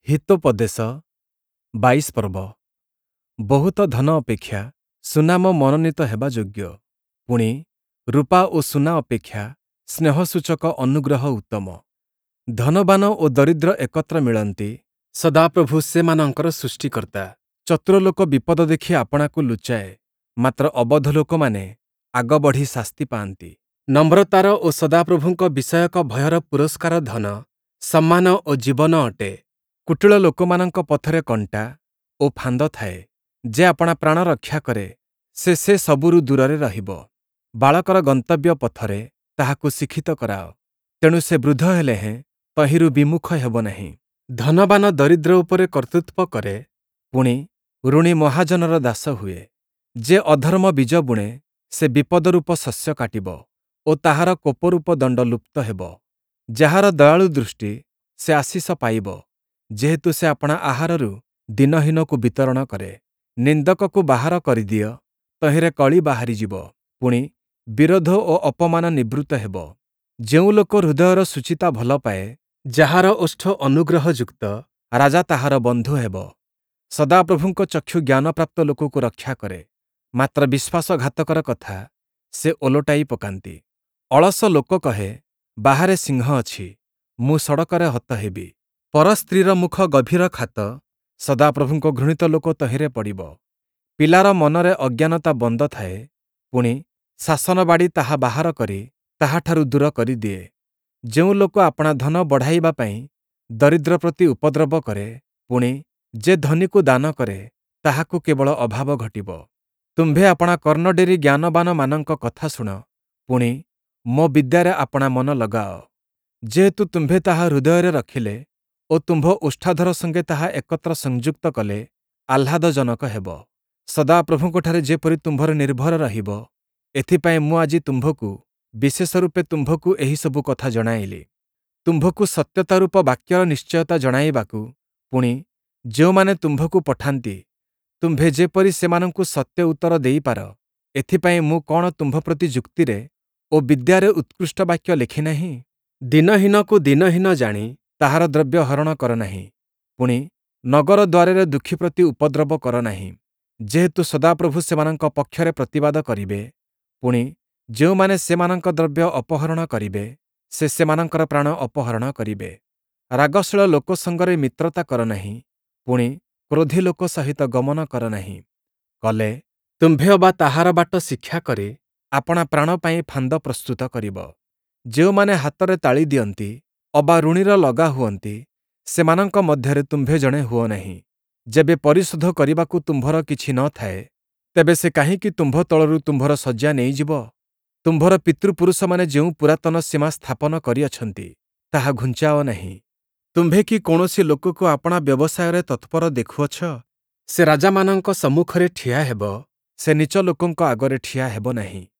ହିତୋପଦେଶ 22 ପର୍ବ। ବହୁତ ଧନ ଅପେକ୍ଷା ସୁନାମ ମନୋନୀତ ହେବା ଯୋଗ୍ୟ। ପୁଣି ରୂପା ଓ ସୁନା ଅପେକ୍ଷା ସ୍ନେହସୂଚକ ଅନୁଗ୍ରହ ଉତ୍ତମ। ଧନବାନ ଓ ଦରିଦ୍ର ଏକତ୍ର ମିଳନ୍ତି, ସଦାପ୍ରଭୁ ସେମାନଙ୍କର ସୃଷ୍ଟିକର୍ତ୍ତା। ଚତୁର ଲୋକ ବିପଦ ଦେଖି ଆପଣାକୁ ଲୁଚାଏ, ମାତ୍ର ଅବଧ ଲୋକମାନେ ଆଗ ବଢ଼ି ଶାସ୍ତି ପାଆନ୍ତି। ନମ୍ରତାର ଓ ସଦାପ୍ରଭୁଙ୍କ ବିଷୟକ ଭୟର ପୁରସ୍କାର ଧନ, ସମ୍ମାନ ଓ ଜୀବନ ଅଟେ। କୁଟିଳ ଲୋକମାନଙ୍କ ପଥରେ କଣ୍ଟା ଓ ଫାନ୍ଦ ଥାଏ। ଯେ ଆପଣା ପ୍ରାଣ ରକ୍ଷା କରେ, ସେ ସବୁରୁ ଦୂରରେ ରହିବ। ବାଳକର ଗନ୍ତବ୍ୟ ପଥରେ ତାହାକୁ ଶିକ୍ଷିତ କରାଅ, ତେଣୁ ସେ ବୃଦ୍ଧ ହେଲେ ହେଁ ତହିଁରୁ ବିମୁଖ ହେବ ନାହିଁ। ଧନବାନ ଦରିଦ୍ର ଉପରେ କର୍ତ୍ତୃତ୍ୱ କରେ, ପୁଣି ଋଣୀ ମହାଜନର ଦାସ ହୁଏ। ଯେ ଅଧର୍ମ ବୀଜ ବୁଣେ, ସେ ବିପଦରୂପ ଶସ୍ୟ କାଟିବ ଓ ତାହାର କୋପରୂପ ଦଣ୍ଡ ଲୁପ୍ତ ହେବ। ଯାହାର ଦୟାଳୁ ଦୃଷ୍ଟି, ସେ ଆଶିଷ ପାଇବ, ଯେହେତୁ ସେ ଆପଣା ଆହାରରୁ ଦୀନହୀନକୁ ବିତରଣ କରେ। ନିନ୍ଦକକୁ ବାହାର କରିଦିଅ, ତହିଁରେ କଳି ବାହାରିଯିବ, ପୁଣି ବିରୋଧ ଓ ଅପମାନ ନିବୃତ୍ତ ହେବ। ଯେଉଁ ଲୋକ ହୃଦୟର ସୁଚିତା ଭଲ ପାଏ, ଯାହାର ଓଷ୍ଠ ଅନୁଗ୍ରହଯୁକ୍ତ, ରାଜା ତାହାର ବନ୍ଧୁ ହେବ। ସଦାପ୍ରଭୁଙ୍କ ଚକ୍ଷୁ ଜ୍ଞାନପ୍ରାପ୍ତ ଲୋକକୁ ରକ୍ଷା କରେ, ମାତ୍ର ବିଶ୍ୱାସଘାତକର କଥା ସେ ଓଲଟାଇ ପକାନ୍ତି। ଅଳସ ଲୋକ କହେ, ବାହାରେ ସିଂହ ଅଛି, ମୁଁ ସଡ଼କରେ ହତ ହେବି। ପର ସ୍ତ୍ରୀର ମୁଖ ଗଭୀର ଖାତ, ସଦାପ୍ରଭୁଙ୍କ ଘୃଣିତ ଲୋକ ତହିଁରେ ପଡ଼ିବ। ପିଲାର ମନରେ ଅଜ୍ଞାନତା ବନ୍ଦ ଥାଏ, ପୁଣି ଶାସନବାଡ଼ି ତାହା ବାହାର କରି ତାହାଠାରୁ ଦୂର କରିଦିଏ। ଯେଉଁ ଲୋକ ଆପଣା ଧନ ବଢ଼ାଇବା ପାଇଁ ଦରିଦ୍ର ପ୍ରତି ଉପଦ୍ରବ କରେ, ପୁଣି ଯେ ଧନୀକୁ ଦାନ କରେ, ତାହାକୁ କେବଳ ଅଭାବ ଘଟିବ। ତୁମ୍ଭେ ଆପଣା କର୍ଣ୍ଣଡେରି ଜ୍ଞାନବାନମାନଙ୍କ କଥା ଶୁଣ, ପୁଣି ମୋ ବିଦ୍ୟାରେ ଆପଣା ମନ ଲଗାଅ। ଯେହେତୁ ତୁମ୍ଭେ ତାହା ହୃଦୟରେ ରଖିଲେ ଓ ତୁମ୍ଭ ଓଷ୍ଠାଧର ସଙ୍ଗେ ତାହା ଏକତ୍ର ସଂଯୁକ୍ତ କଲେ, ଆହ୍ଲାଦଜନକ ହେବ। ସଦାପ୍ରଭୁଙ୍କଠାରେ ଯେପରି ତୁମ୍ଭର ନିର୍ଭର ରହିବ, ଏଥିପାଇଁ ମୁଁ ଆଜି ତୁମ୍ଭକୁ, ବିଶେଷ ରୂପେ ତୁମ୍ଭକୁ ଏହିସବୁ କଥା ଜଣାଇଲି। ତୁମ୍ଭକୁ ସତ୍ୟତାରୂପ ବାକ୍ୟର ନିଶ୍ଚୟତା ଜଣାଇବାକୁ, ପୁଣି ଯେଉଁମାନେ ତୁମ୍ଭକୁ ପଠାନ୍ତି, ତୁମ୍ଭେ ଯେପରି ସେମାନଙ୍କୁ ସତ୍ୟ ଉତ୍ତର ଦେଇପାର, ଏଥିପାଇଁ ମୁଁ କ'ଣ ତୁମ୍ଭ ପ୍ରତି ଯୁକ୍ତିରେ ଓ ବିଦ୍ୟାରେ ଉତ୍କୃଷ୍ଟ ବାକ୍ୟ ଲେଖିନାହିଁ? ଦୀନହୀନକୁ ଦୀନହୀନ ଜାଣି ତାହାର ଦ୍ରବ୍ୟ ହରଣ କର ନାହିଁ, ପୁଣି ନଗର ଦ୍ୱାରରେ ଦୁଃଖୀ ପ୍ରତି ଉପଦ୍ରବ କର ନାହିଁ। ଯେହେତୁ ସଦାପ୍ରଭୁ ସେମାନଙ୍କ ପକ୍ଷରେ ପ୍ରତିବାଦ କରିବେ, ପୁଣି ଯେଉଁମାନେ ସେମାନଙ୍କ ଦ୍ରବ୍ୟ ଅପହରଣ କରିବେ, ସେ ସେମାନଙ୍କର ପ୍ରାଣ ଅପହରଣ କରିବେ। ରାଗଶୀଳ ଲୋକ ସଙ୍ଗରେ ମିତ୍ରତା କର ନାହିଁ, ପୁଣି କ୍ରୋଧୀ ଲୋକ ସହିତ ଗମନ କର ନାହିଁ। କଲେ ତୁମ୍ଭେ ଅବା ତାହାର ବାଟ ଶିକ୍ଷା କରି ଆପଣା ପ୍ରାଣ ପାଇଁ ଫାନ୍ଦ ପ୍ରସ୍ତୁତ କରିବ। ଯେଉଁମାନେ ହାତରେ ତାଳି ଦିଅନ୍ତି ଅବା ଋଣୀର ଲଗା ହୁଅନ୍ତି, ସେମାନଙ୍କ ମଧ୍ୟରେ ତୁମ୍ଭେ ଜଣେ ହୁଅ ନାହିଁ। ଯେବେ ପରିଶୋଧ କରିବାକୁ ତୁମ୍ଭର କିଛି ନ ଥାଏ, ତେବେ ସେ କାହିଁକି ତୁମ୍ଭ ତଳରୁ ତୁମ୍ଭର ଶଯ୍ୟା ନେଇଯିବ? ତୁମ୍ଭର ପିତୃପୁରୁଷମାନେ ଯେଉଁ ପୁରାତନ ସୀମା ସ୍ଥାପନ କରିଅଛନ୍ତି, ତାହା ଘୁଞ୍ଚାଅ ନାହିଁ। ତୁମ୍ଭେ କି କୌଣସି ଲୋକକୁ ଆପଣା ବ୍ୟବସାୟରେ ତତ୍ପର ଦେଖୁଅଛ? ସେ ରାଜାମାନଙ୍କ ସମ୍ମୁଖରେ ଠିଆ ହେବ, ସେ ନୀଚ ଲୋକଙ୍କ ଆଗରେ ଠିଆ ହେବ ନାହିଁ।